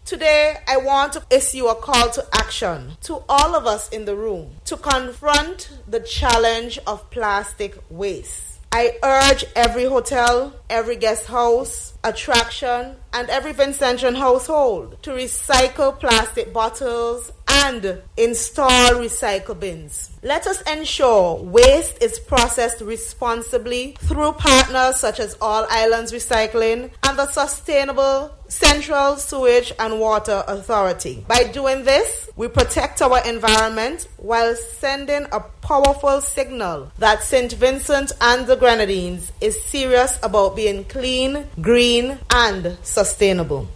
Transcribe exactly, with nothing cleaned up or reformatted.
Today, I want to issue a call to action to all of us in the room to confront the challenge of plastic waste. I urge every hotel, every guest house, attraction, and every Vincentian household to recycle plastic bottles and install recycle bins. Let us ensure waste is processed responsibly through partners such as All Islands Recycling and the Sustainable Central Sewage and Water Authority. By doing this, we protect our environment while sending a powerful signal that Saint Vincent and the Grenadines is serious about being clean, green, and sustainable.